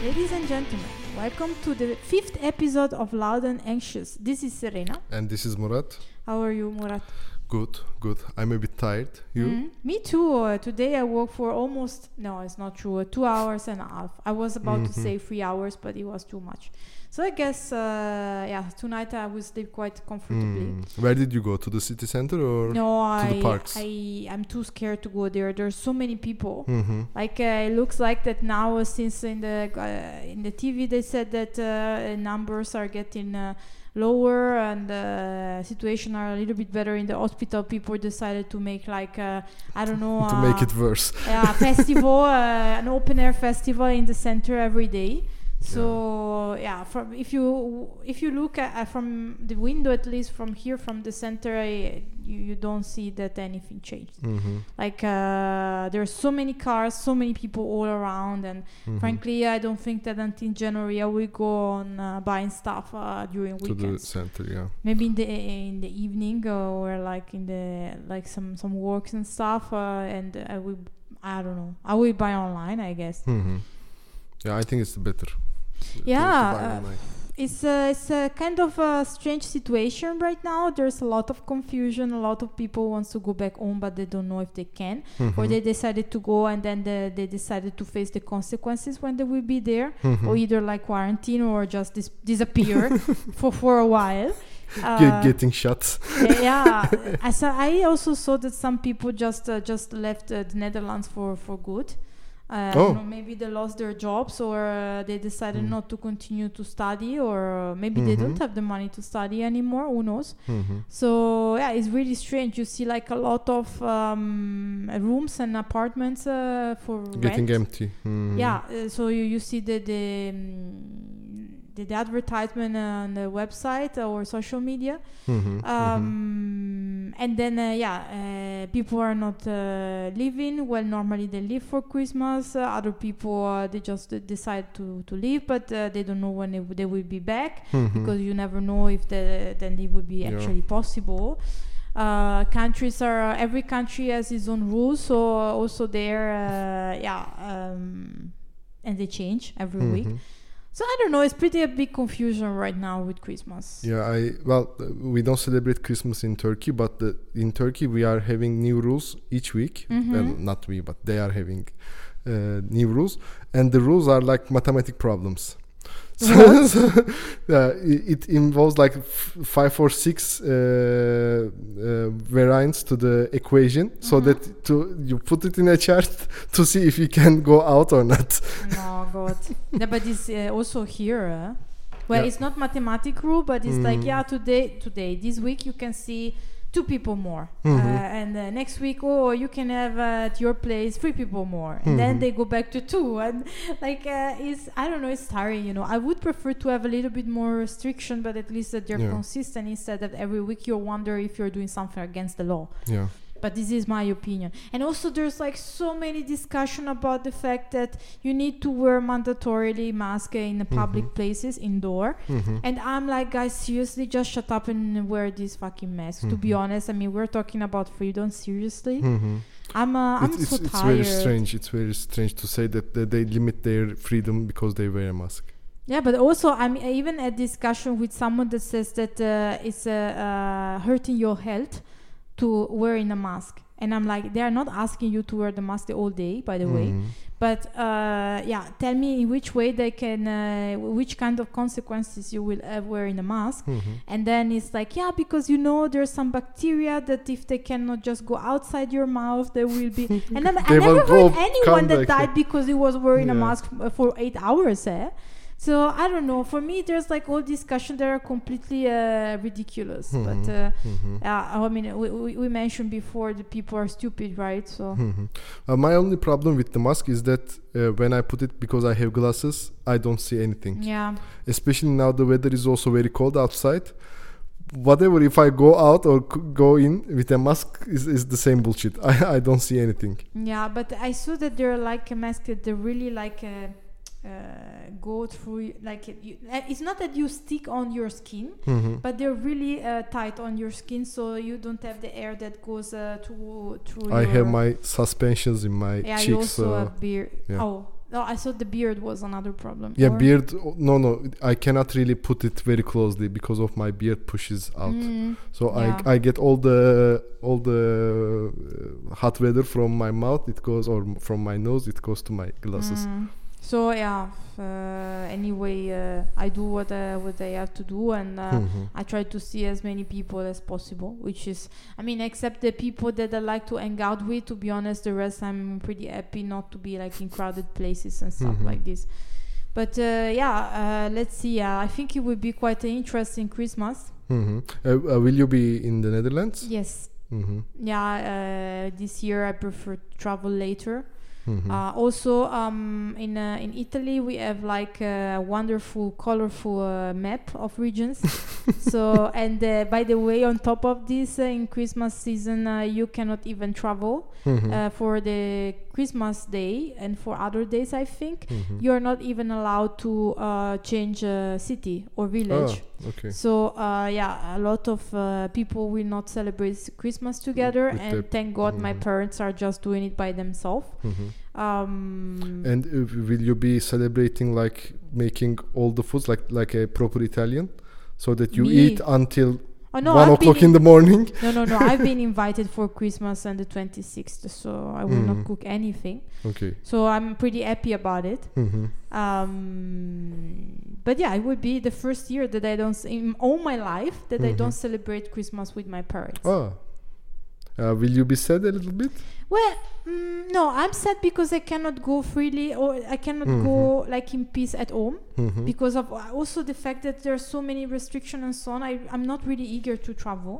Ladies and gentlemen, welcome to the 5th episode of Loud and Anxious. This is Serena. And this is Murat. How are you, Murat? Good. I'm a bit tired. You? Me too. Today I worked for it's not true, 2 hours and a half. I was about to say 3 hours, but it was too much. So I guess, tonight I will sleep quite comfortably. Where did you go? To the city center or to the parks? I'm too scared to go there. There's so many people. Like it looks like that now, since in the TV they said that numbers are getting lower and situation are a little bit better in the hospital. People decided to make to make it worse. Festival, an open air festival in the center every day. So if you look at from the window, at least from here, from the center, you don't see that anything changed. Like there's so many cars, so many people all around, and frankly, I don't think that until January I will go on buying stuff during weekends. To the center, maybe in the evening or like in the some works and stuff, and I don't know. I will buy online, I guess. Yeah, I think it's better. It's a kind of a strange situation right now. There's a lot of confusion. A lot of people wants to go back home, but they don't know if they can, or they decided to go and then they decided to face the consequences when they will be there, or either like quarantine or just disappear for a while. Getting shot. I also saw that some people just left the Netherlands for good. Maybe they lost their jobs, or they decided not to continue to study, or maybe they don't have the money to study anymore. Who knows? So it's really strange. You see like a lot of rooms and apartments for getting rent. Empty. So you see the advertisement on the website or social media, and then people are not leaving. Well, normally they leave for Christmas. Other people they just decide to leave, but they don't know when they will be back, because you never know if then it will be actually possible. Every country has its own rules, so also there, and they change every week. So I don't know, it's pretty a big confusion right now with Christmas. We don't celebrate Christmas in Turkey, but in Turkey we are having new rules each week. Well, not we, but they are having new rules, and the rules are like mathematic problems. It involves like 5 or 6 variants to the equation, so that you put it in a chart to see if you can go out or not. Oh God! But it's also here. It's not mathematic rule, but it's like today, this week you can see 2 people more, and next week you can have at your place 3 people more, and then they go back to 2, and it's tiring. I would prefer to have a little bit more restriction, but at least that they're consistent, instead of every week you wonder if you're doing something against the law. But this is my opinion. And also there's like so many discussion about the fact that you need to wear mandatorily mask in the public places indoor. And I'm like, guys, seriously, just shut up and wear this fucking mask. To be honest, I mean, we're talking about freedom, seriously. I'm so tired. It's very strange to say that they limit their freedom because they wear a mask. Yeah, but also I'm even at discussion with someone that says that it's hurting your health to wearing a mask, and I'm like, they are not asking you to wear the mask the whole day, by the way, but tell me in which way they can, which kind of consequences you will have wearing a mask. And then it's like, because there's some bacteria that if they cannot just go outside your mouth, there will be, and then I never heard anyone that died because he was wearing a mask for 8 hours. So I don't know. For me, there's like all discussion that are completely ridiculous. But I mean, we mentioned before that people are stupid, right? So my only problem with the mask is that when I put it, because I have glasses, I don't see anything. Yeah. Especially now the weather is also very cold outside. Whatever, if I go out or go in with a mask is the same bullshit. I don't see anything. Yeah, but I saw that there are like a mask that they really like. Go through, like it's not that you stick on your skin, but they're really tight on your skin, so you don't have the air that goes through. I have my suspensions in my cheeks. You also have beer. No, I thought the beard was another problem. Yeah, or? beard. No, I cannot really put it very closely because of my beard pushes out. So yeah. I get all the hot weather from my mouth. It goes, or from my nose. It goes to my glasses. So yeah. Anyway, I do what I have to do, and I try to see as many people as possible. Which is, I mean, except the people that I like to hang out with. To be honest, the rest I'm pretty happy not to be like in crowded places and stuff like this. But let's see. I think it will be quite an interesting Christmas. Will you be in the Netherlands? Yes. Yeah. This year I prefer to travel later. Also, in Italy we have like a wonderful, colorful map of regions. So, and by the way, on top of this, in Christmas season, you cannot even travel for the Christmas day, and for other days, I think you are not even allowed to change city or village. Oh, okay. So, a lot of people will not celebrate Christmas together, and thank God my parents are just doing it by themselves. And will you be celebrating, like making all the foods like a proper Italian, so that you eat until 1 o'clock in the morning? No. I've been invited for Christmas on the 26th, so I will not cook anything. Okay. So I'm pretty happy about it. But yeah, it would be the first year that I don't, in all my life, that I don't celebrate Christmas with my parents. Oh. Will you be sad a little bit? Well, no, I'm sad because I cannot go freely, or I cannot go like in peace at home because of also the fact that there are so many restrictions and so on. I'm not really eager to travel.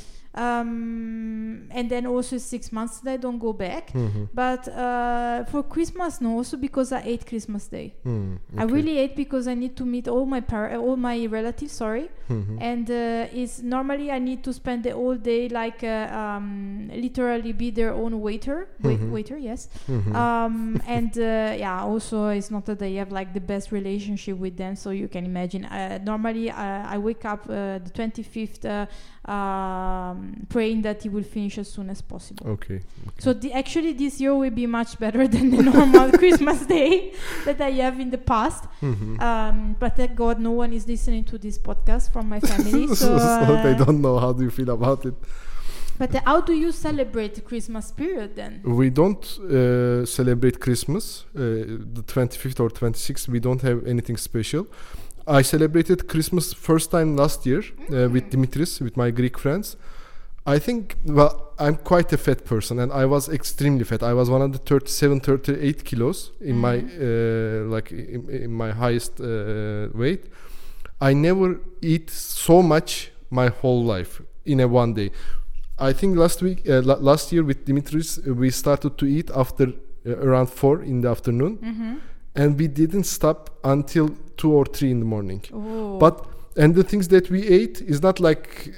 And then also 6 months that I don't go back. But for Christmas, no, also because I hate Christmas Day. Okay. I really hate because I need to meet all my relatives. And it's normally I need to spend the whole day like literally be their own waiter. Waiter, yes. And also it's not that I have like the best relationship with them, so you can imagine. Normally I wake up the 25th. Praying that it will finish as soon as possible. Okay. So actually this year will be much better than the normal Christmas day that I have in the past. But thank God no one is listening to this podcast from my family. So they don't know. How do you feel about it? But how do you celebrate the Christmas period then? We don't celebrate Christmas. The 25th or 26th, we don't have anything special. I celebrated Christmas first time last year with Dimitris, with my Greek friends. I think, well, I'm quite a fat person, and I was extremely fat. I was 137, 38 kilos in my in my highest weight. I never eat so much my whole life in a one day. I think last year with Dimitris, we started to eat after around 4 in the afternoon. And we didn't stop until 2 or 3 in the morning. And the things that we ate is not like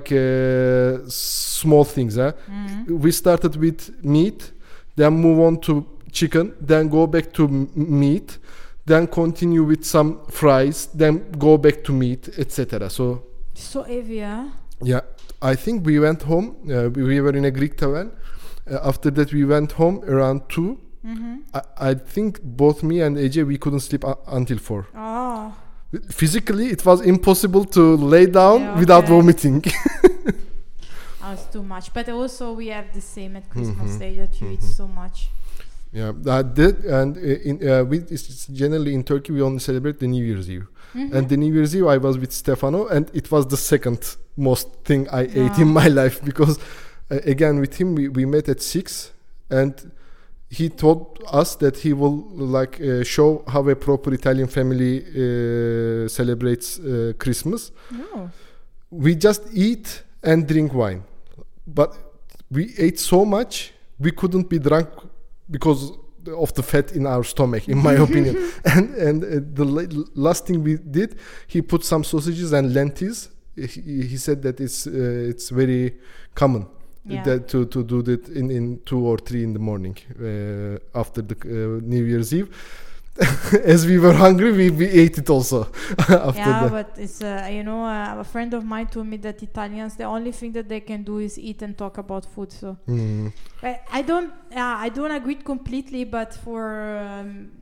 small things. We started with meat, then move on to chicken, then go back to meat, then continue with some fries, then go back to meat, etc. So heavy, huh? Yeah, I think we went home. We were in a Greek tavern. After that, we went home around 2. I think both me and AJ, we couldn't sleep until 4. Physically, it was impossible to lay down without vomiting. It's too much. But also we have the same at Christmas Day, that you eat so much. Yeah, generally in Turkey we only celebrate the New Year's Eve. And the New Year's Eve I was with Stefano, and it was the second most thing I ate in my life, because again with him we met at 6, and he told us that he will show how a proper Italian family celebrates Christmas. We just eat and drink wine, but we ate so much we couldn't be drunk because of the fat in our stomach, in my opinion. And the last thing we did, he put some sausages and lentils. He said that it's very common. To do that in 2 or 3 in the morning after the New Year's Eve. As we were hungry, we ate it also after Yeah, that. but it's a friend of mine told me that Italians, the only thing that they can do is eat and talk about food. So I don't agree completely, but for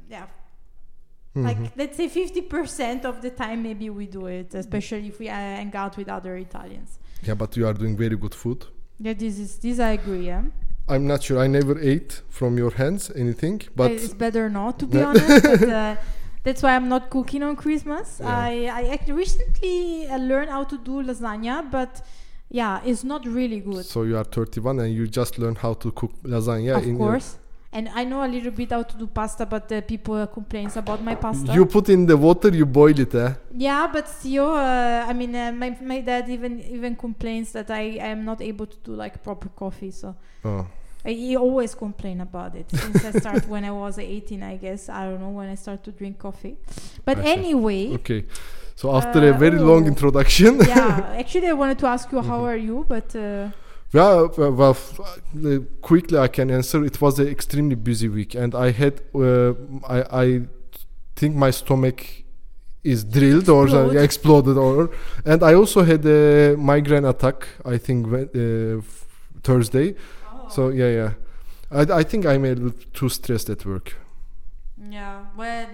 like let's say 50% of the time maybe we do it, especially if we hang out with other Italians. Yeah, but you are doing very good food. Yeah, this I agree. Yeah. I'm not sure. I never ate from your hands anything, but It's better not, to be honest. But, that's why I'm not cooking on Christmas. Yeah. I actually recently learned how to do lasagna, but yeah, it's not really good. so you are 31 and you just learned how to cook lasagna. Of course. And I know a little bit how to do pasta, but people complains about my pasta. You put in the water, you boil it, eh? Yeah, but still, my dad even complains that I am not able to do like proper coffee. So he always complain about it since I started when I was 18, I guess. I don't know when I started to drink coffee. But anyway. Okay. So after a very long introduction. Yeah, actually I wanted to ask you how are you, but... well, quickly I can answer. It was an extremely busy week, and I had, I think my stomach is drilled or exploded, and I also had a migraine attack. I think Thursday. Oh. So yeah. I think I'm a little too stressed at work. Yeah, well,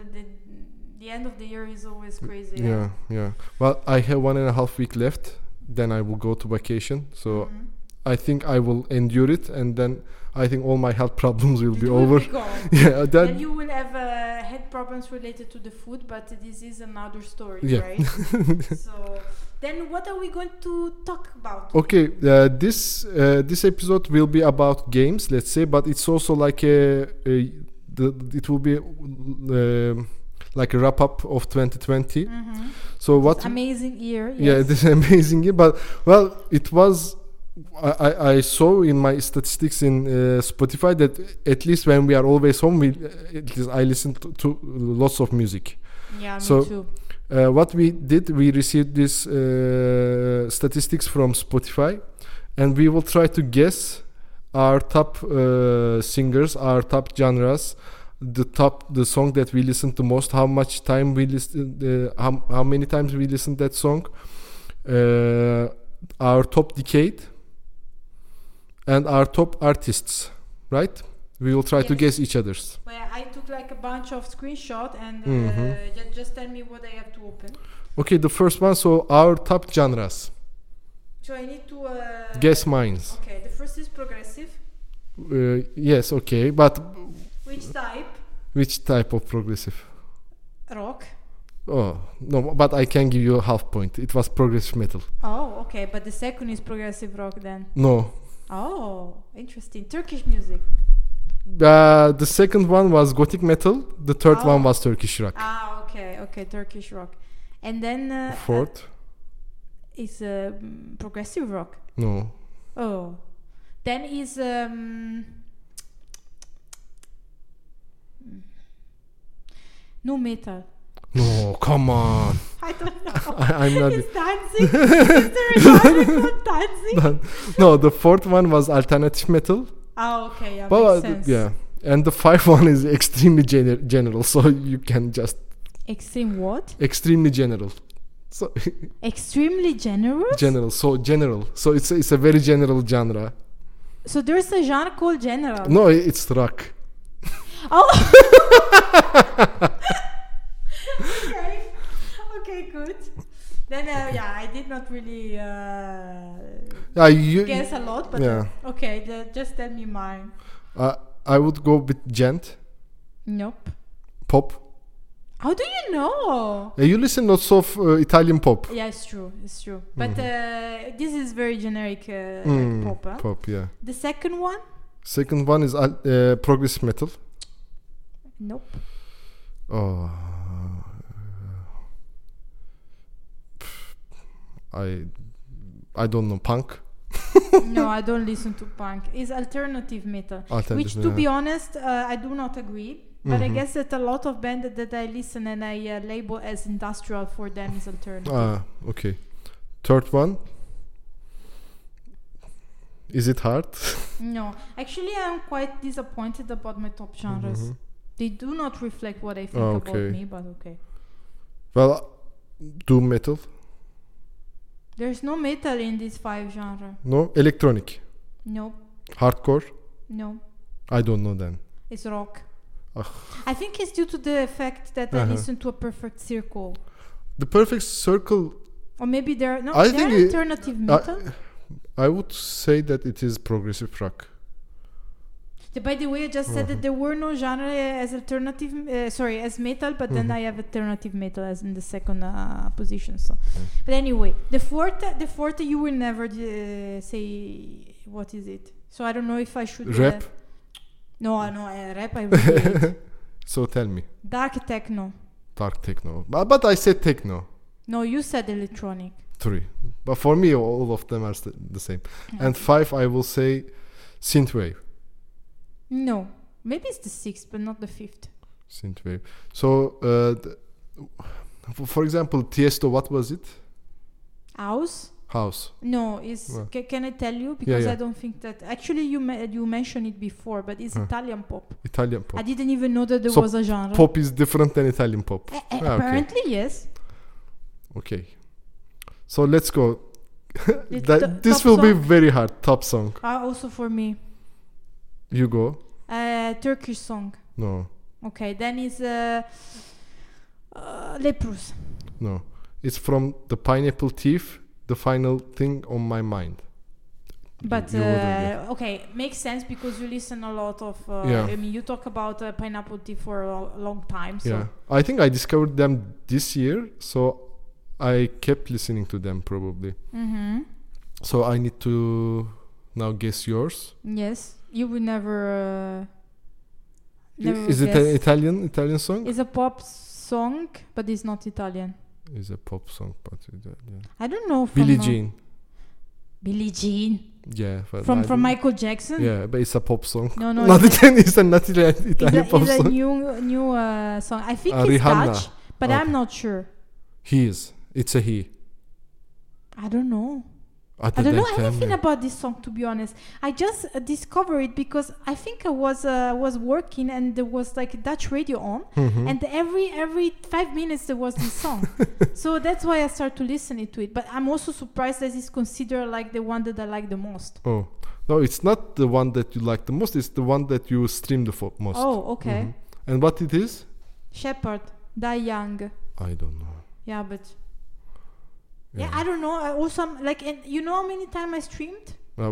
the end of the year is always crazy. Yeah. Well, I have 1.5 weeks left. Then I will go to vacation. So I think I will endure it, and then I think all my health problems will be over. Yeah, then you will have head problems related to the food, but this is another story, right? So then what are we going to talk about? Okay, this episode will be about games, let's say, but it's also like it will be like a wrap up of 2020. So what amazing year. Yes. Yeah, this amazing year. But well, it was. I saw in my statistics in Spotify that at least when we are always home, I listen to lots of music. Yeah, me too. What we did, we received this statistics from Spotify, and we will try to guess our top singers, our top genres, the song that we listen to most, how much time we listen, how many times we listen that song, our top decade, and our top artists, right? We will try to guess each other's. Well, I took like a bunch of screenshots and just tell me what I have to open. Okay, the first one, so our top genres. So I need to guess mines. Okay, the first is progressive. Yes, okay, but which type? Which type of progressive? Rock. Oh, no, but I can give you a half point. It was progressive metal. Oh, okay, but the second is progressive rock then? No. Oh, interesting. Turkish music. The second one was gothic metal. The third one was Turkish rock. Ah, okay, Turkish rock. And then... fourth? Is progressive rock. No. Oh. Then is... no metal. No, come on. I don't know. I'm not. It's dancing. Is there a genre called dancing? No, the fourth one was alternative metal. Oh, okay, yeah, but, makes sense. Yeah, and the fifth one is extremely general, so you can just. Extreme what? Extremely general. So. Extremely general. General, so it's a very general genre. So there's a genre called general. No, it's rock. Oh. Okay, good. Then I did not really guess a lot, but okay, just tell me mine. I would go with gent. Nope. Pop. How do you know? You listen lots of Italian pop. Yeah, it's true. But this is very generic like pop. Huh? Pop, yeah. The second one? Second one is progressive metal. Nope. Oh. I don't know, punk. No, I don't listen to punk. It's alternative metal, which to be honest, I do not agree. But I guess that a lot of bands that I listen and I label as industrial, for them is alternative. Ah, okay. Third one. Is it hard? No, actually I'm quite disappointed about my top genres. They do not reflect what I think about me, but okay. Well, doom metal. There's no metal in these 5 genres. No. Electronic. No. Hardcore. No. I don't know then. It's rock. Ugh. I think it's due to the fact that I listen to A Perfect Circle. The Perfect Circle. Or maybe they're think alternative metal. I would say that it is progressive rock. By the way, I just said that there were no genre as alternative, as metal, but then I have alternative metal as in the second position. So, but anyway, the fourth, you will never say what is it. So I don't know if I should rap. No, rap. I really hate. So tell me. Dark techno. Dark techno, but I said techno. No, you said electronic. 3, but for me, all of them are the same. Okay. And 5, I will say synthwave. No, maybe it's the 6th, but not the 5th. Synthwave. So, for example, Tiesto, what was it? House. No, can I tell you? Because I don't think that... Actually, you mentioned it before, but it's Italian pop. Italian pop. I didn't even know that there was a genre. Pop is different than Italian pop. Apparently, yes. Okay. So, let's go. This will be very hard. Top song. Also for me. You go. Turkish song. No. Okay, then it's Leprous. No. It's from the Pineapple Thief, The Final Thing on My Mind. But okay, makes sense because you listen a lot of I mean, you talk about Pineapple Thief for a long time. So. Yeah, I think I discovered them this year, so I kept listening to them probably. So I need to now guess yours. Yes. You will never is it an Italian song? It's a pop song, but it's not Italian. It's a pop song, but Italian. I don't know. Billie Jean. Billie Jean. Yeah. From Michael Jackson. Yeah, but it's a pop song. No. Not Italian. It's not Italian pop song. It's a new song. I think it's Rihanna. Dutch, but I'm not sure. It's a he. I don't know. I don't know anything about this song, to be honest. I just discovered it because I think I was working and there was like a Dutch radio on, and every 5 minutes there was this song. So that's why I started to listen to it. But I'm also surprised that it's considered like the one that I like the most. Oh no, it's not the one that you like the most. It's the one that you stream the most. Oh, okay. And what it is? Shepherd, Die Young. I don't know. Yeah, but. Yeah, I don't know. I also you know how many times I streamed?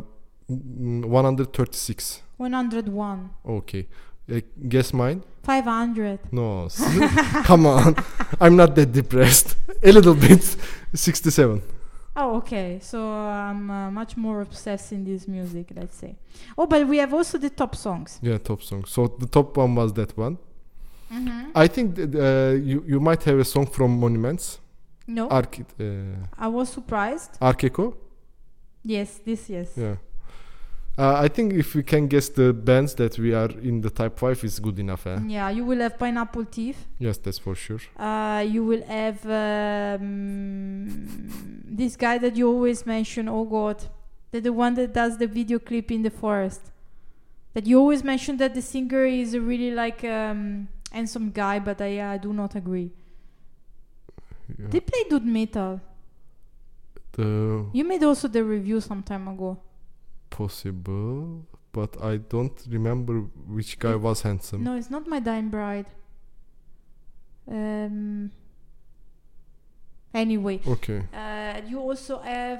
136. 101. Okay. Guess mine? 500. No. Come on. I'm not that depressed. A little bit. 67. Oh, okay. So I'm much more obsessed in this music, let's say. Oh, but we have also the top songs. Yeah, top songs. So the top one was that one. I think you might have a song from Monuments. No. I was surprised. Arkeco? Yes. Yeah. I think if we can guess the bands that we are in the type 5 is good enough. Yeah, you will have Pineapple Thief. Yes, that's for sure. You will have this guy that you always mention. Oh God, the one that does the video clip in the forest. That you always mention that the singer is a really like handsome guy, but I do not agree. Yeah. They play good metal. You made also the review some time ago. Possible, but I don't remember which guy was handsome. No, it's not My Dying Bride. Anyway. Okay. You also have.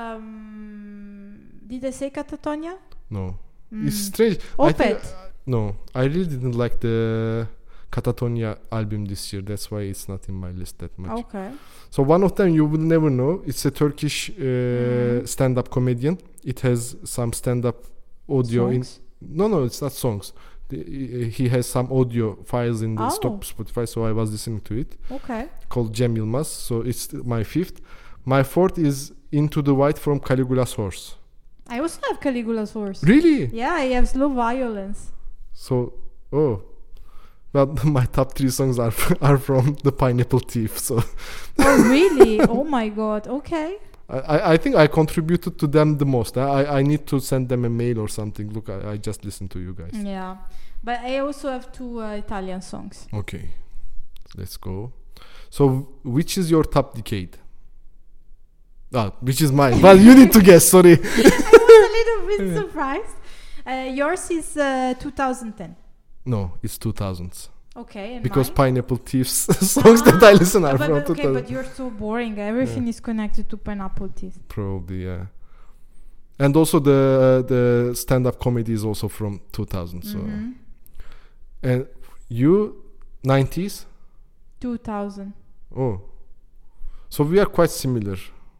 Did I say Katatonia? No. It's strange. Opeth. No, I really didn't like the Katatonia album this year. That's why it's not in my list that much. Okay. So one of them you will never know. It's a Turkish stand-up comedian. It has some stand-up audio songs? No, it's not songs. He has some audio files in the Spotify, so I was listening to it. Okay. Called Cem Yılmaz. So it's my 5th. My 4th is Into the White from Caligula's Horse. I also have Caligula's Horse. Really? Yeah, I have Slow Violence. So, well, my top 3 songs are from the Pineapple Thief. So. Oh really? Oh my God. Okay. I think I contributed to them the most. I need to send them a mail or something. Look, I just listen to you guys. Yeah, but I also have 2 Italian songs. Okay, let's go. So, which is your top decade? Which is mine? Well, you need to guess. Sorry. I was a little bit surprised. Yours is 2010. No, it's 2000s. Okay, and Because mine? Pineapple Thieves songs that I listen are from okay, 2000. but you're so boring. Everything is connected to Pineapple Teeth. Probably, yeah. And also the stand-up comedy is also from 2000. So, and you 90s? 2000. Oh, so we are quite similar.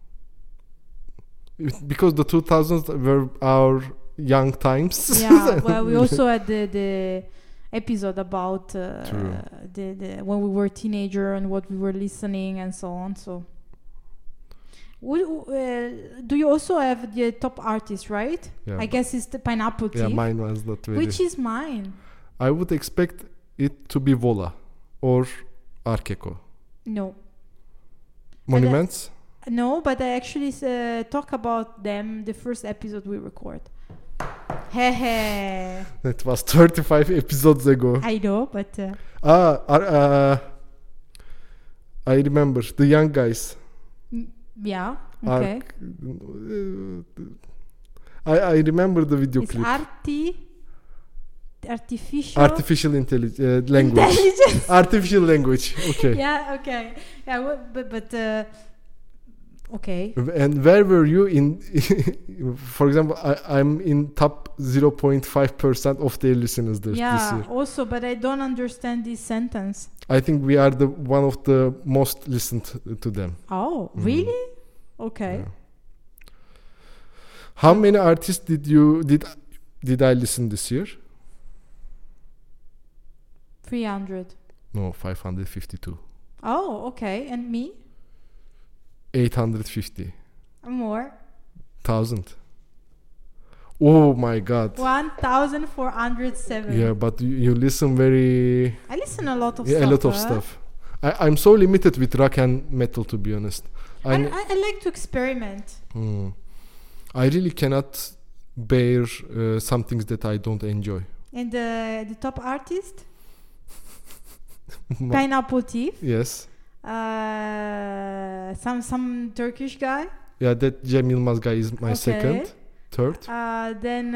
Because the 2000s were our young times. Yeah, well, we also had the episode about the when we were teenager and what we were listening and so on. So, do you also have the top artist, right? Yeah, I guess it's the Pineapple Thief. Yeah, mine was not very. Which is mine? I would expect it to be Vola or Arkeko. No. Monuments? No, but I actually talk about them the first episode we record. Hehe. That was 35 episodes ago. I know, but I remember the young guys. Yeah. Okay. I remember the video It's clip. Artificial language. intelligence. Artificial language. Okay. Yeah. Okay. Yeah. But okay. And where were you in? For example, I'm in top 0.5% of their listeners this year. Also, but I don't understand this sentence. I think we are the one of the most listened to them. Oh, really? Okay. Yeah. How many artists did I listen this year? 300. No, 552. Oh, okay. And me? 850. More. 1,000. Oh my God. 1,407. Yeah, but you listen very. I listen a lot of stuff. A lot of stuff. I'm so limited with rock and metal, to be honest. I like to experiment. I really cannot bear some things that I don't enjoy. And the top artist? Pineapple Thief. Yes. Some Turkish guy. Yeah, that Cem Yılmaz guy is my second. Third. Then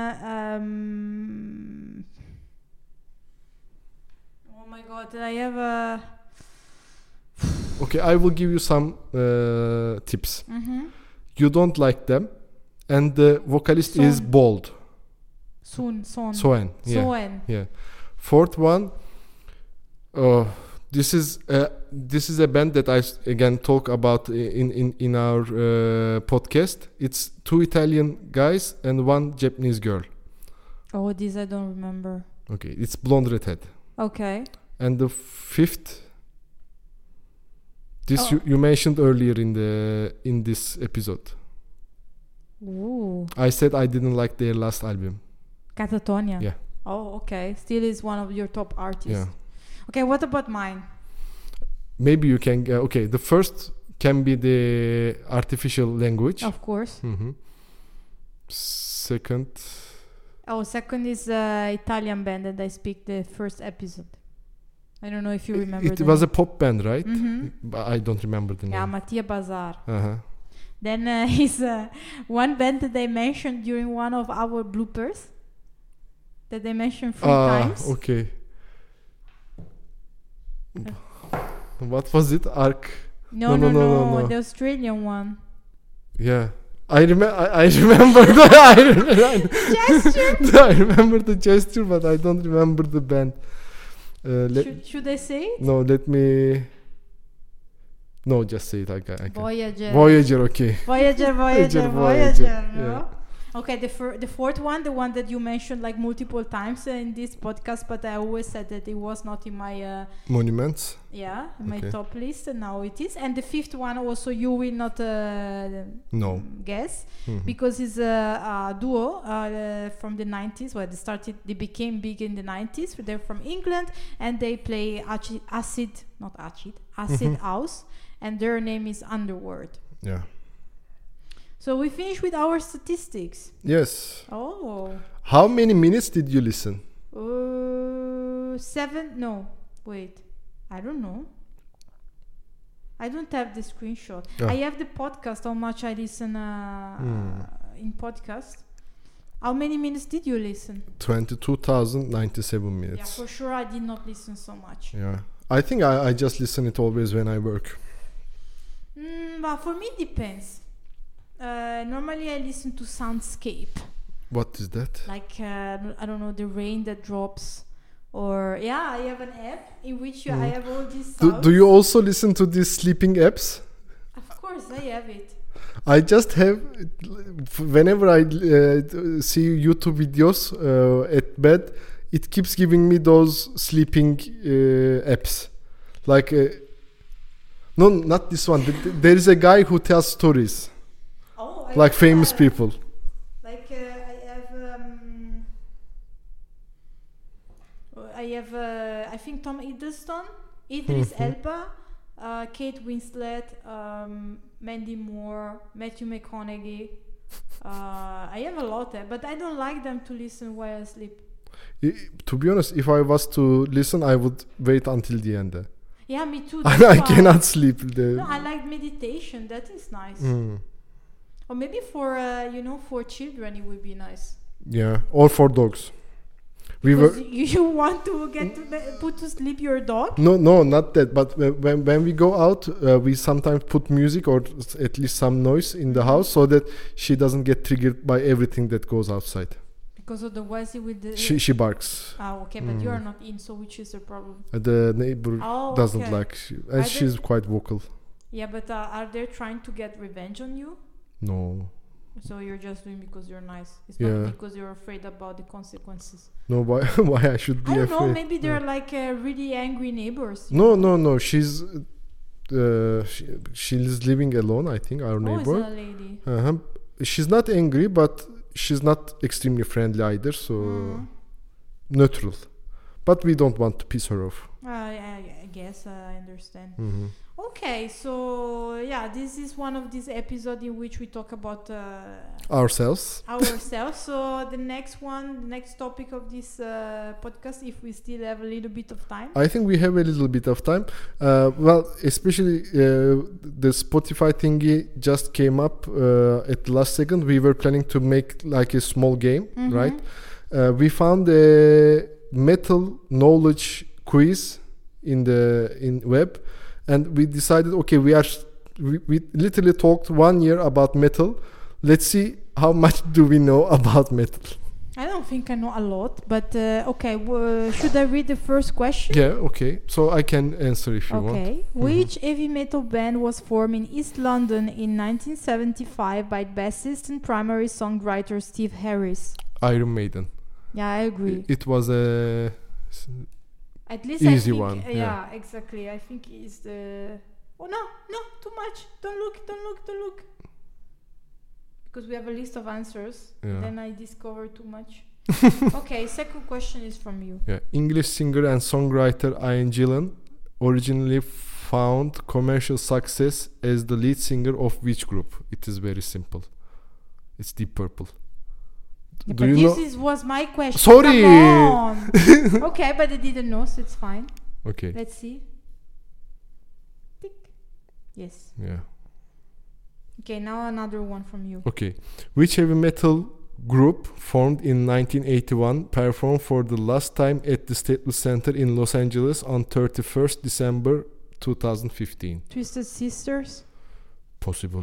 oh my God, I have a. Okay, I will give you some tips. You don't like them, and the vocalist is bald. Soen. Yeah. Fourth one. This is a band that I again talk about in our podcast. It's 2 Italian guys and 1 Japanese girl. Oh, this I don't remember. Okay, it's blonde redhead. Okay. And the fifth, this you mentioned earlier in this episode. Ooh. I said I didn't like their last album. Catatonia. Yeah. Oh, okay. Still is one of your top artists. Yeah. Okay, what about mine? Maybe you can. Okay, the first can be the artificial language. Of course. Second. Second is Italian band that I speak the first episode. I don't know if you remember. It was a pop band, right? But I don't remember the name. Yeah, Mattia Bazar. Uh-huh. Then is one band that they mentioned during one of our bloopers. That they mentioned 3 times. Okay. What was it? Arc? No. The Australian one. Yeah. I remember the gesture. I remember the gesture, but I don't remember the band. Should I say it? No, let me. No, just say it. I can. Voyager. Okay. Voyager. Yeah. No? Okay, the fourth one, the one that you mentioned like multiple times in this podcast, but I always said that it was not in my monuments. Yeah, my top list, and now it is. And the fifth one also you will not guess because it's a duo from the 90s. Well, they became big in the 90s. They're from England and they play acid house, and their name is Underworld. Yeah. So we finished with our statistics. Yes. Oh. How many minutes did you listen? 7. No, wait. I don't know. I don't have the screenshot. Oh. I have the podcast. How much I listen in podcast? How many minutes did you listen? 22,097 minutes. Yeah, for sure I did not listen so much. Yeah. I think I just listen it always when I work. But for me it depends. Normally I listen to soundscape. What is that? Like I don't know, the rain that drops, or I have an app in which I have all these sounds. Do you also listen to these sleeping apps? Of course I have it. I just have, whenever I see YouTube videos at bed, it keeps giving me those sleeping apps. Like, no, not this one. There is a guy who tells stories. Oh, like famous people. Like I have I think Tom Hiddleston, Idris Elba, Kate Winslet, Mandy Moore, Matthew McConaughey. I have a lot, but I don't like them to listen while I sleep. To be honest, if I was to listen, I would wait until the end. Yeah, me too. I cannot sleep. No, I like meditation. That is nice. Or maybe for for children it would be nice. Yeah, or for dogs. You want to put to sleep your dog? No, not that. But when we go out, we sometimes put music or at least some noise in the house so that she doesn't get triggered by everything that goes outside. Because otherwise it will... She barks. Okay, but you are not in, so which is the problem? The neighbor doesn't like... And she's quite vocal. Yeah, but are they trying to get revenge on you? No. So you're just doing because you're nice. It's not because you're afraid about the consequences. No, why I should be afraid? I don't know, maybe they're like really angry neighbors. No. She's she's living alone, I think, our neighbor. Is a lady. She's not angry, but she's not extremely friendly either, so neutral. But we don't want to piss her off. I guess I understand. Okay, so this is one of these episodes in which we talk about ourselves. So the next topic of this podcast, if we still have a little bit of time. I think we have a little bit of time. Well, especially the Spotify thingy just came up at the last second. We were planning to make like a small game, right? We found a metal knowledge quiz in web. And we decided, okay, we literally talked 1 year about metal. Let's see how much do we know about metal. I don't think I know a lot, but okay. Should I read the first question? Yeah, okay. So I can answer if you want. Okay. Which heavy metal band was formed in East London in 1975 by bassist and primary songwriter Steve Harris? Iron Maiden. Yeah, I agree. It was a... At least easy I think, one. Yeah, exactly. I think it's the... Oh, no, too much. Don't look. Because we have a list of answers. Yeah. Then I discover too much. Okay, second question is from you. Yeah, English singer and songwriter Ian Gillan originally found commercial success as the lead singer of which group? It is very simple. It's Deep Purple. Yeah, but this was my question. Sorry. Come on. Okay, but I didn't know, so it's fine. Okay. Let's see. Tick. Yes. Yeah. Okay, now another one from you. Okay. Which heavy metal group formed in 1981 performed for the last time at the Staples Center in Los Angeles on 31st December 2015? Twisted Sisters? Possible.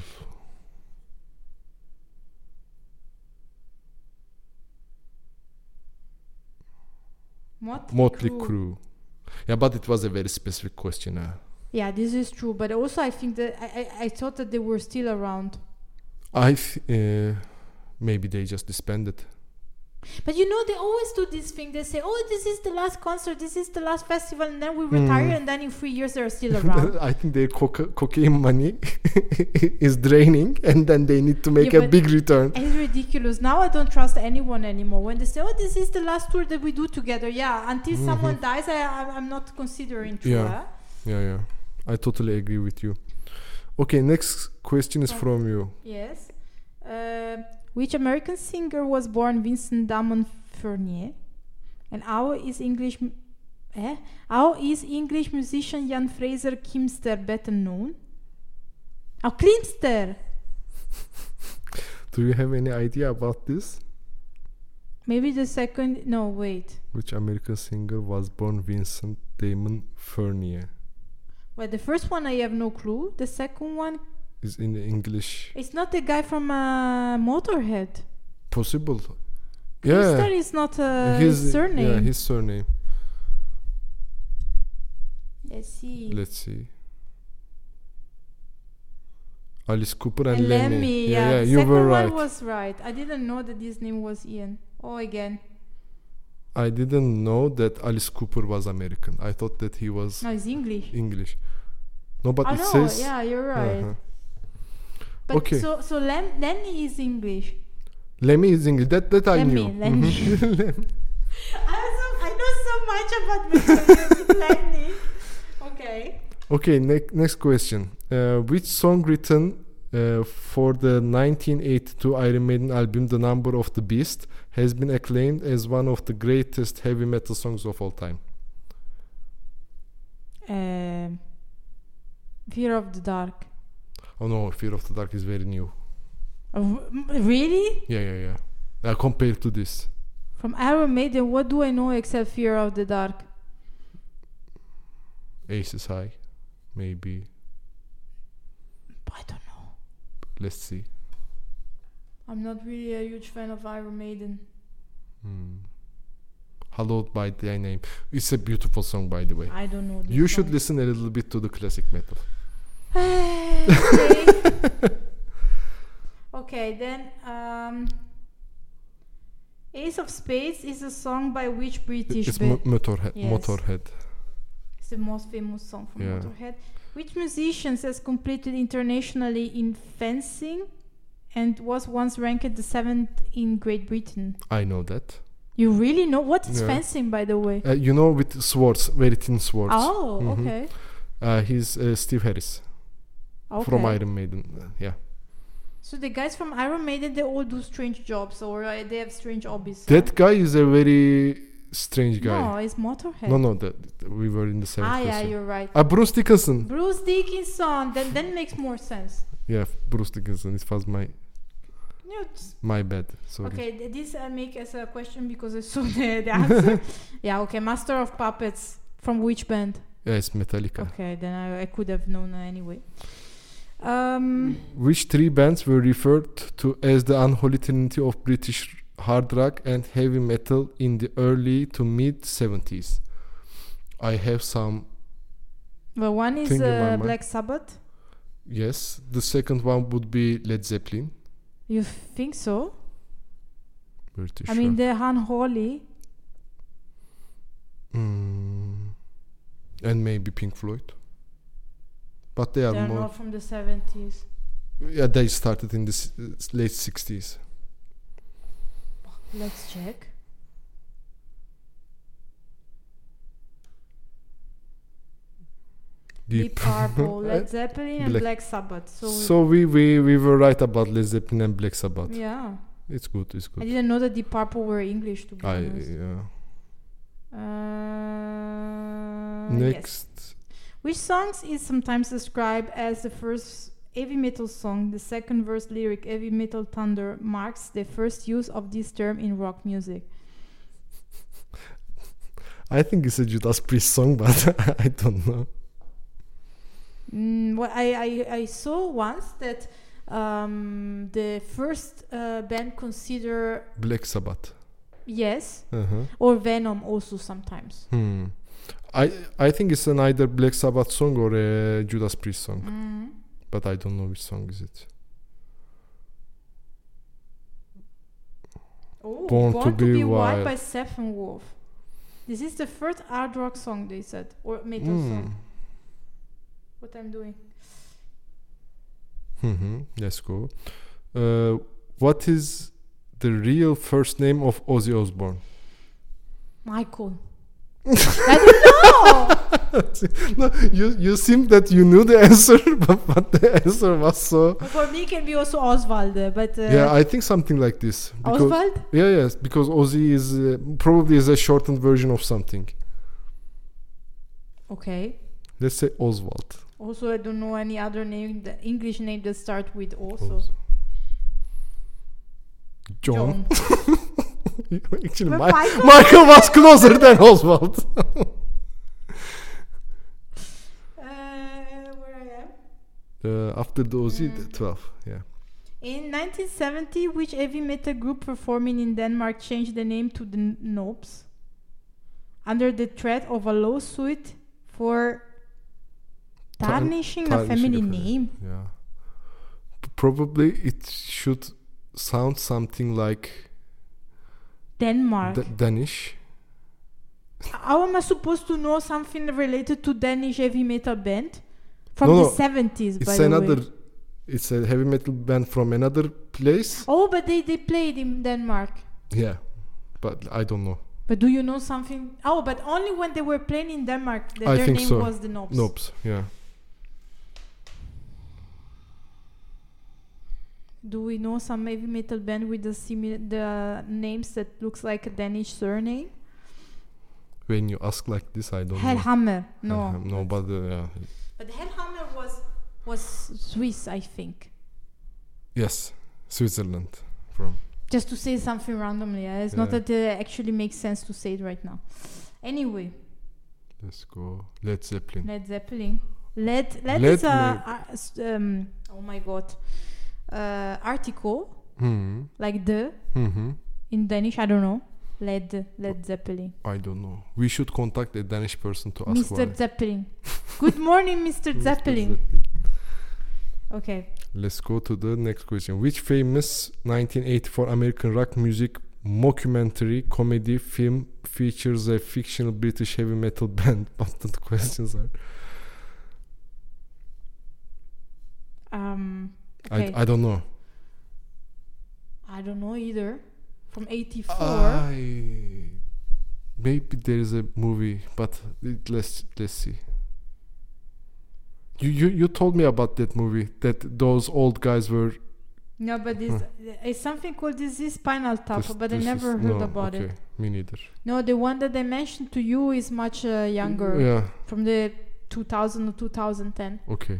Motley Crue. Yeah, but it was a very specific question. Yeah, this is true. But also I think that I thought that they were still around. Maybe they just disbanded. But you know, they always do this thing. They say, oh, this is the last concert, this is the last festival, and then we retire, and then in 3 years they're still around. I think their cocaine money is draining, and then they need to make a big return. It's ridiculous. Now I don't trust anyone anymore. When they say, oh, this is the last tour that we do together. Yeah, until someone dies, I'm not considering true. Yeah. I totally agree with you. Okay, next question is from you. Yes. Which American singer was born Vincent Damon Fournier? And how is English musician Jan Fraser Kimster better known? Oh, Klimster! Do you have any idea about this? Maybe the second... No, wait. Which American singer was born Vincent Damon Fournier? Well, the first one I have no clue. The second one... Is in English. It's not the guy from Motorhead. Possible. Klimster is not his surname. Yeah, his surname. Let's see. Let's see. Alice Cooper and Lemmy. Yeah, the you second were right. one was right. I didn't know that his name was Ian. Oh, again. I didn't know that Alice Cooper was American. I thought that he was No, it's English. No, but Oh, it no, says... yeah, you're right. Uh-huh. But Okay. So Lemmy is English. Lemmy is English. That I knew. Lemmy. Mhm. I know so much about music. Lemmy. Okay. Okay, next question. Which song written for the 1982 Iron Maiden album The Number of the Beast has been acclaimed as one of the greatest heavy metal songs of all time? Fear of the Dark. Oh no, Fear of the Dark is very new. Really? Yeah. Compared to this. From Iron Maiden, what do I know except Fear of the Dark? Aces High, maybe. I don't know. Let's see. I'm not really a huge fan of Iron Maiden. Hallowed by Thy Name. It's a beautiful song, by the way. I don't know. You should listen a little bit to the classic metal. Okay. Okay, then Ace of Spades is a song by which British It's band? Motorhead. Yes. Motorhead. It's the most famous song from Yeah. Motorhead. Which musician has competed internationally in fencing and was once ranked the 7th in Great Britain? I know that. You really know? What is Yeah. fencing, by the way? You know, with swords, very thin swords. Oh, Mhm. okay. He's Steve Harris Okay. from Iron Maiden. Yeah. So the guys from Iron Maiden, they all do strange jobs, or they have strange hobbies. That guy is a very strange guy. No, it's Motorhead. No, we were in the same Ah, yeah, question. you're right. Bruce Dickinson. Bruce Dickinson. Then makes more sense. Yeah, Bruce Dickinson. It was Yeah, it's- my bad. Sorry. okay, this I make as a question because I saw the answer. Yeah, okay. Master of Puppets. From which band? Yeah, it's Metallica. Okay, then I could have known anyway. Which three bands were referred to as the unholy trinity of British hard rock and heavy metal in the early to mid 70s? I have some. Well, one is Thing in my mind. Black Sabbath. Yes, the second one would be Led Zeppelin. You think so? Pretty I sure. mean, they're unholy. And maybe Pink Floyd. But they are They're more. not from the 70s. Yeah, they started in the late 60s. Let's check. Deep Purple, Led Zeppelin, and Black Sabbath. So we were right about Led Zeppelin and Black Sabbath. Yeah. It's good. I didn't know that Deep Purple were English, to be honest. Yeah. Next. Next. Which songs is sometimes described as the first heavy metal song? The second verse lyric, Heavy Metal Thunder, marks the first use of this term in rock music. I think it's a Judas Priest song, but I don't know. Well, I saw once that the first band consider Black Sabbath. yes, Uh-huh. or Venom also sometimes. I think it's an either Black Sabbath song or a Judas Priest song, but I don't know which song is it. Oh, Born to Be Wild. by Steppenwolf. This is the first hard rock song, they said, or metal song. What I'm doing. Let's go. What is the real first name of Ozzy Osbourne? Michael. I don't know. No, you seem that you knew the answer, but the answer was so. For me, it can be also Oswald, but Yeah, I think something like this. Oswald? Yeah, yes, because Ozzy is probably is a shortened version of something. Okay. Let's say Oswald. Also, I don't know any other name, the English name that start with also. John. Actually, But Michael was closer than Oswald. Where I am? After the Ozzy, 12. Yeah. In 1970, which heavy metal group performing in Denmark changed the name to the Nobs under the threat of a lawsuit for tarnishing a family name? Yeah. Probably it should sound something like Denmark. Danish. How am I supposed to know something related to Danish heavy metal band from No, the 70s? It's by the another. way. It's a heavy metal band from another place. Oh, but they played in Denmark. Yeah, but I don't know. But do you know something? Oh, but only when they were playing in Denmark, I their think name so. was the Nobs. Nobs. Yeah. Do we know some heavy metal band with the names that looks like a Danish surname? When you ask like this, I don't know. Hellhammer. No. No, but yeah. But Hellhammer was Swiss, I think. Yes, Switzerland from. Just to say something randomly. It's not that it actually makes sense to say it right now. Anyway. Let's go. Led Zeppelin. Led Zeppelin. Led is oh my god. Article. Mm-hmm. Like the. Mm-hmm. In Danish, I don't know. Led Zeppelin. I don't know. We should contact a Danish person to ask why. Mr. Zeppelin. Good morning, Mr. Zeppelin. Okay. Let's go to the next question. Which famous 1984 American rock music mockumentary comedy film features a fictional British heavy metal band? But the questions are... Okay. I don't know. I don't know either. From 84. Maybe there is a movie, but let's see. You told me about that movie, that those old guys were... No, but it's something called this is Spinal Tap, but I never heard about it. Me neither. No, the one that I mentioned to you is much younger. Yeah. From the 2000 or 2010. Okay.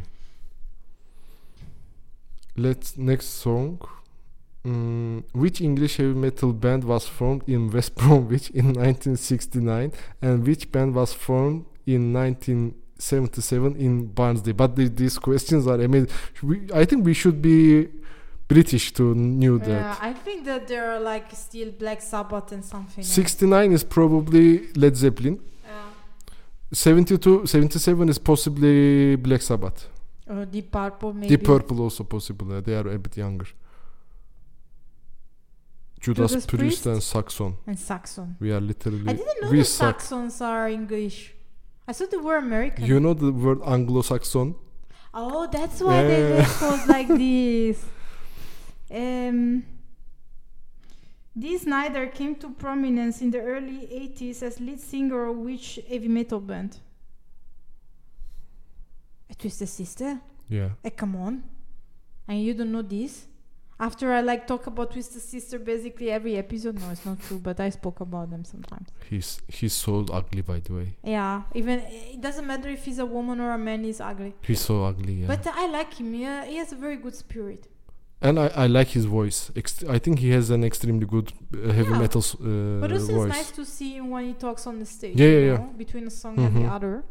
Next song. Which English heavy metal band was formed in West Bromwich in 1969, and which band was formed in 1977 in Barnsley? But these questions are amazing. I think we should be British to know that. Yeah, I think that there are like still Black Sabbath and something. 69 is probably Led Zeppelin. 77 is possibly Black Sabbath. Or Deep Purple maybe. Deep Purple also possible. They are a bit younger. Judas Priest and Saxon. We are literally... I didn't know the Saxons are English. I thought they were American. You know the word Anglo-Saxon? Oh, that's why they're called like this. Dee Snider came to prominence in the early 80s as lead singer of which heavy metal band? Twisted Sister? Yeah. Come on. And you don't know this? After I talk about Twisted Sister basically every episode. No, it's not true, but I spoke about them sometimes. He's so ugly, by the way. Yeah, even it doesn't matter if he's a woman or a man, he's ugly. He's so ugly, yeah. But I like him. Yeah, he has a very good spirit. And I like his voice. I think he has an extremely good heavy metal voice. But also it's nice to see him when he talks on the stage. Yeah. Between a song and the other.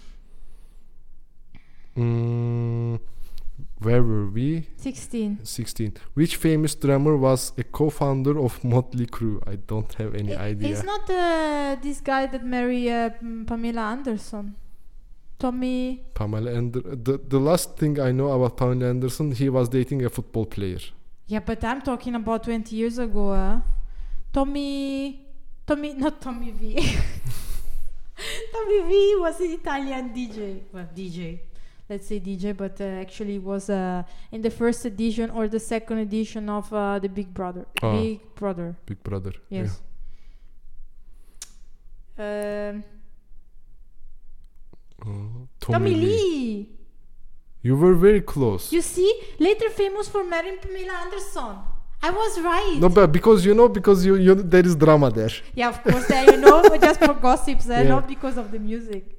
Where were we? 16. Which famous drummer was a co-founder of Motley Crue? I don't have any idea. It's not this guy that married Pamela Anderson. Pamela Anderson. The last thing I know about Pamela Anderson, he was dating a football player. Yeah, but I'm talking about 20 years ago. Not Tommy V. Tommy V was an Italian DJ. Well, DJ. Let's say DJ, but actually was in the first edition or the second edition of the Big Brother. Big Brother. Big Brother. Yes. Yeah. Tommy Lee. You were very close. You see, later famous for marrying Pamela Anderson. I was right. No, but because you there is drama there. Yeah, of course. Just for gossips, not because of the music.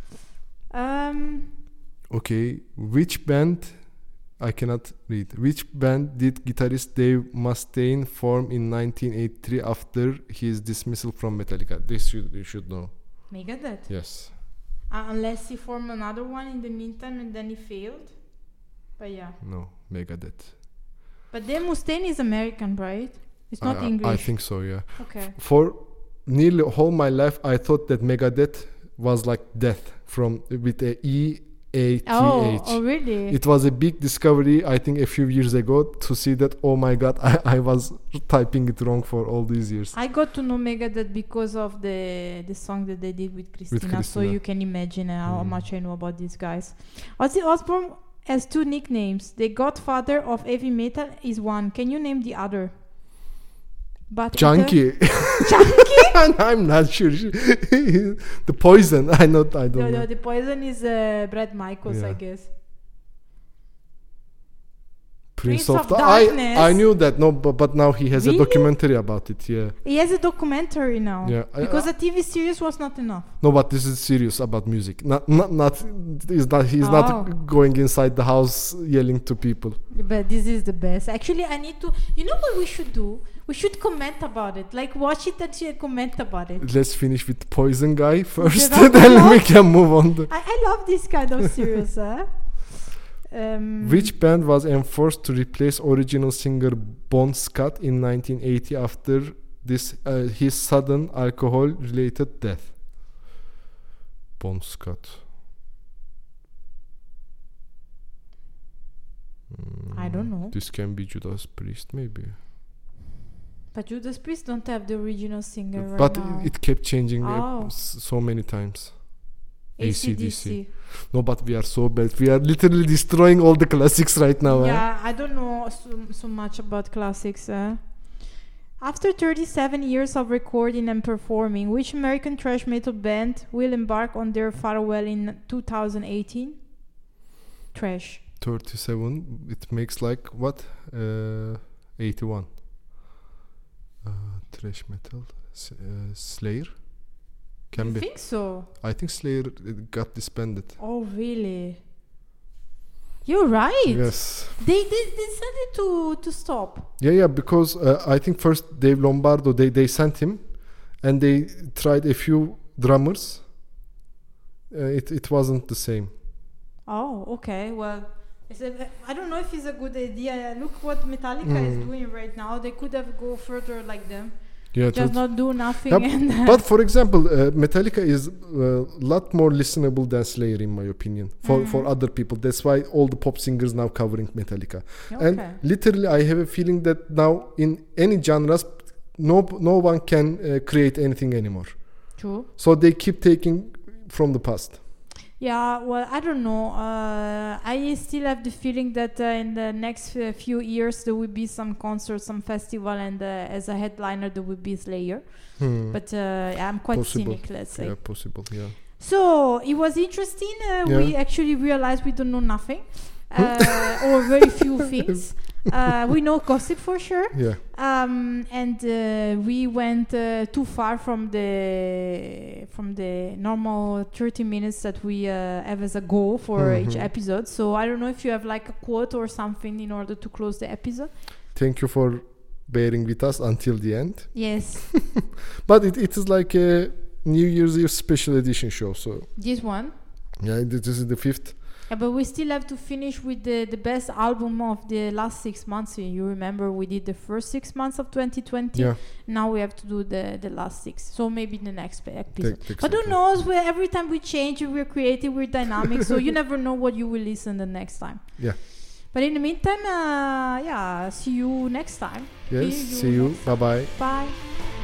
Okay, which band? I cannot read. Which band did guitarist Dave Mustaine form in 1983 after his dismissal from Metallica? This you should know. Megadeth. Yes. Unless he formed another one in the meantime and then he failed. But yeah. No, Megadeth. But Dave Mustaine is American, right? It's not English. I think so, yeah. Okay. For nearly all my life, I thought that Megadeth was like death with a E-A-T-H. Oh, really? It was a big discovery, I think, a few years ago to see that, oh my God, I was typing it wrong for all these years. I got to know Megadeth because of the song that they did with Christina. So you can imagine how much I know about these guys. Ozzy Osbourne has two nicknames. The Godfather of Heavy Metal is one. Can you name the other? Junkie. Junkie? I'm not sure. The Poison. I don't know. No, the Poison is Brad Michaels, I guess. Prince of Darkness. I knew that. No, but now he has a documentary about it. Yeah. He has a documentary now. Yeah. Because a TV series was not enough. No, but this is serious about music. He's not going inside the house yelling to people. But this is the best. Actually, I need to. You know what we should do? We should comment about it. Like watch it and comment about it. Let's finish with Poison guy first, then we can move on. I love this kind of series. Which band was enforced to replace original singer Bon Scott in 1980 after his sudden alcohol-related death? Bon Scott. I don't know. This can be Judas Priest, maybe. But Judas Priest don't have the original singer right but now. But it kept changing so many times. AC/DC. No, but we are so bad. We are literally destroying all the classics right now. Yeah, I don't know so much about classics. After 37 years of recording and performing, which American thrash metal band will embark on their farewell in 2018? Thrash. 37. It makes like what? 81. Thrash metal. Slayer. Can be. Think so? I think Slayer got disbanded. Oh, really? You're right. Yes. They decided to stop. Yeah, because I think first Dave Lombardo, they sent him and they tried a few drummers. It wasn't the same. Oh, okay. Well, I don't know if it's a good idea. Look what Metallica is doing right now. They could have go further like them. Yeah, just not do nothing. But for example, Metallica is a lot more listenable than Slayer, in my opinion, for other people. That's why all the pop singers now covering Metallica. Okay. And literally, I have a feeling that now in any genres, no one can create anything anymore. True. So they keep taking from the past. Yeah, well, I don't know. I still have the feeling that in the next few years there will be some concerts, some festival, and as a headliner there will be Slayer. But I'm quite cynic, let's say. Yeah, possible, yeah. So, it was interesting. We actually realized we don't know nothing. Or very few things. We know gossip for sure. Yeah. And we went too far from the normal 30 minutes that we have as a goal for each episode. So I don't know if you have like a quote or something in order to close the episode. Thank you for bearing with us until the end. Yes. But it is like a New Year's Eve special edition show. So this one. Yeah, this is the 5th. Yeah, but we still have to finish with the best album of the last 6 months. You remember we did the first 6 months of 2020. Yeah. Now we have to do the last 6. So maybe the next episode. But who knows? Every time we change, we're creative, we're dynamic. So you never know what you will listen the next time. Yeah. But in the meantime, see you next time. Yes, see you. Bye-bye. Bye.